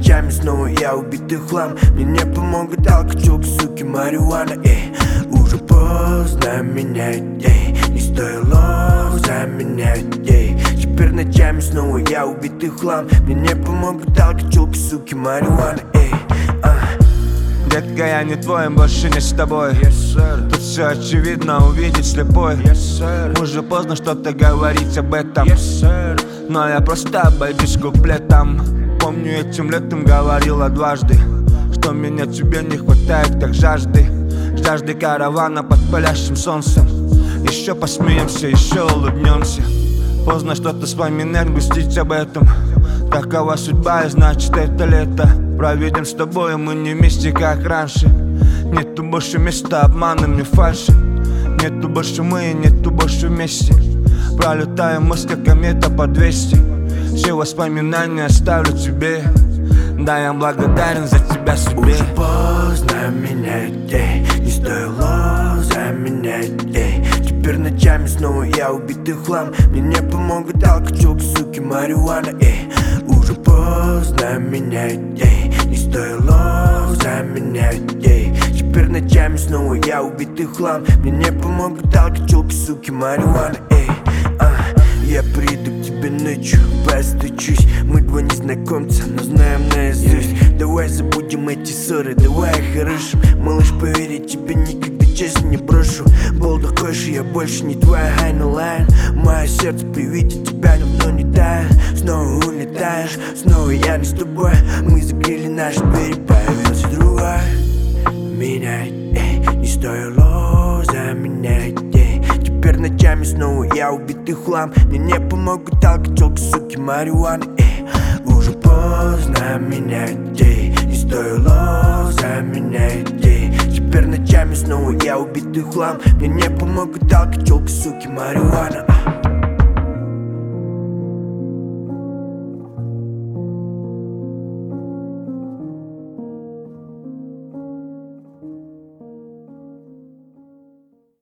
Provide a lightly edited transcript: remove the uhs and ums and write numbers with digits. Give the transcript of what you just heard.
ночами снова я убитый хлам. Мне не помогут алкоголь, суки, марихуана, Уже поздно менять, не стоило заменять, Теперь ночами снова я убитый хлам. Мне не помогут алкоголь, суки, марихуана, Детка, я не твой, больше не с тобой. Тут все очевидно, увидеть слепой. Уже поздно что-то говорить об этом, но я просто обойдусь куплетом. Помню, этим летом говорила дважды, что меня тебе не хватает, как жажды. Жажды каравана под палящим солнцем. Еще посмеемся, еще улыбнемся. Поздно что-то вспоминать, грустить об этом. Такова судьба, и значит это лето проведем с тобой, мы не вместе, как раньше. Нету больше места обманам и фальши. Нету больше мы, нету больше вместе. Пролетаем мы, как комета по 200. Все воспоминания оставлю тебе. Да, я благодарен за тебя себе. Уже поздно менять, не стоило заменять, Теперь ночами снова я убитый хлам. Мне не помогут алкоголь, суки, марихуана, Уже поздно менять, не стоило заменять, Теперь ночами снова я убитый хлам. Мне не помогут алкоголь, суки, марихуана, Я приду к тебе ночью, постучусь. Мы два незнакомца, но знаем наизусть. Давай забудем эти ссоры, давай хорошим. Малыш, поверь, я тебя никогда честно не брошу. Был такой же, я больше не твоя Хайнлайн. Мое сердце при виде тебя давно не тает. Снова улетаешь, снова я не с тобой. Мы закрыли наши двери, появился другой. Менять, не стоило заменять, Теперь ночами снова я убитый хлам. Мне не помогут алкоголь, суки, марихуана, Уже поздно менять, не стоило заменять, Теперь ночами снова я убитый хлам. Мне не помогут алкоголь, суки, марихуана.